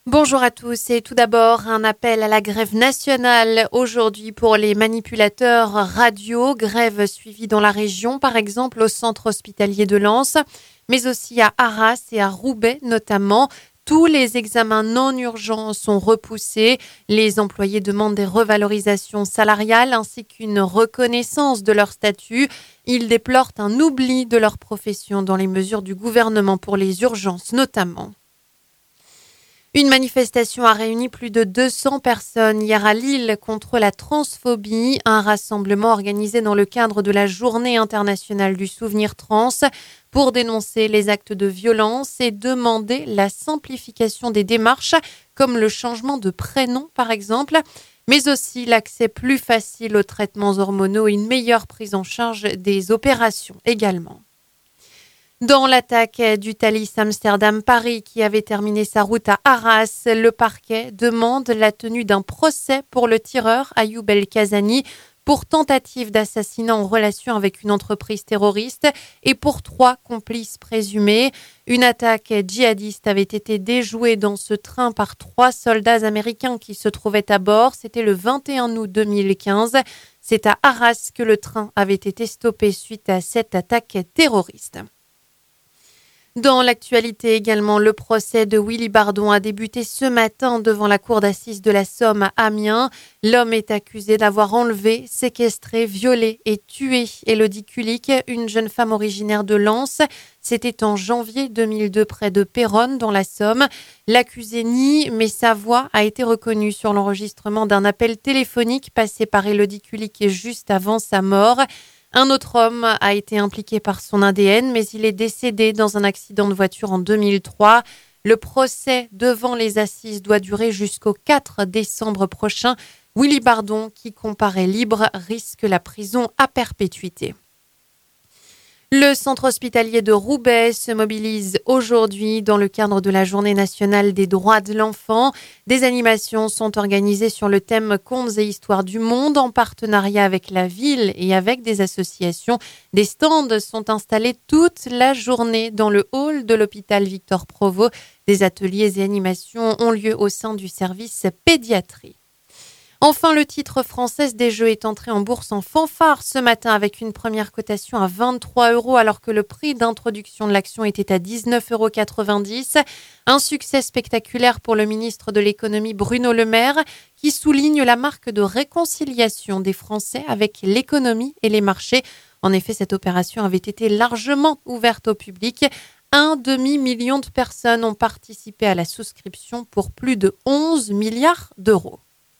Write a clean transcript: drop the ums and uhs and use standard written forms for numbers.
Bonjour à tous et tout d'abord un appel à la grève nationale aujourd'hui pour les manipulateurs radio, grève suivie dans la région par exemple au centre hospitalier de Lens, mais aussi à Arras et à Roubaix notamment. Tous les examens non urgents sont repoussés. Les employés demandent des revalorisations salariales ainsi qu'une reconnaissance de leur statut. Ils déplorent un oubli de leur profession dans les mesures du gouvernement pour les urgences notamment. Une manifestation a réuni plus de 200 personnes hier à Lille contre la transphobie, un rassemblement organisé dans le cadre de la Journée internationale du souvenir trans pour dénoncer les actes de violence et demander la simplification des démarches, comme le changement de prénom par exemple, mais aussi l'accès plus facile aux traitements hormonaux et une meilleure prise en charge des opérations également. Dans l'attaque du Thalys Amsterdam-Paris qui avait terminé sa route à Arras, le parquet demande la tenue d'un procès pour le tireur Ayoub El-Kazani pour tentative d'assassinat en relation avec une entreprise terroriste et pour 3 complices présumés. Une attaque djihadiste avait été déjouée dans ce train par 3 soldats américains qui se trouvaient à bord. C'était le 21 août 2015. C'est à Arras que le train avait été stoppé suite à cette attaque terroriste. Dans l'actualité également, le procès de Willy Bardon a débuté ce matin devant la cour d'assises de la Somme à Amiens. L'homme est accusé d'avoir enlevé, séquestré, violé et tué Élodie Kulik, une jeune femme originaire de Lens. C'était en janvier 2002 près de Péronne dans la Somme. L'accusé nie, mais sa voix a été reconnue sur l'enregistrement d'un appel téléphonique passé par Élodie Kulik juste avant sa mort. Un autre homme a été impliqué par son ADN, mais il est décédé dans un accident de voiture en 2003. Le procès devant les assises doit durer jusqu'au 4 décembre prochain. Willy Bardon, qui comparaît libre, risque la prison à perpétuité. Le centre hospitalier de Roubaix se mobilise aujourd'hui dans le cadre de la Journée nationale des droits de l'enfant. Des animations sont organisées sur le thème Contes et histoires du monde en partenariat avec la ville et avec des associations. Des stands sont installés toute la journée dans le hall de l'hôpital Victor Provost. Des ateliers et animations ont lieu au sein du service pédiatrie. Enfin, le titre Française des Jeux est entré en bourse en fanfare ce matin avec une première cotation à 23 € alors que le prix d'introduction de l'action était à 19,90 €. Un succès spectaculaire pour le ministre de l'économie Bruno Le Maire qui souligne la marque de réconciliation des Français avec l'économie et les marchés. En effet, cette opération avait été largement ouverte au public. Un demi-million de personnes ont participé à la souscription pour plus de 11 milliards d'euros.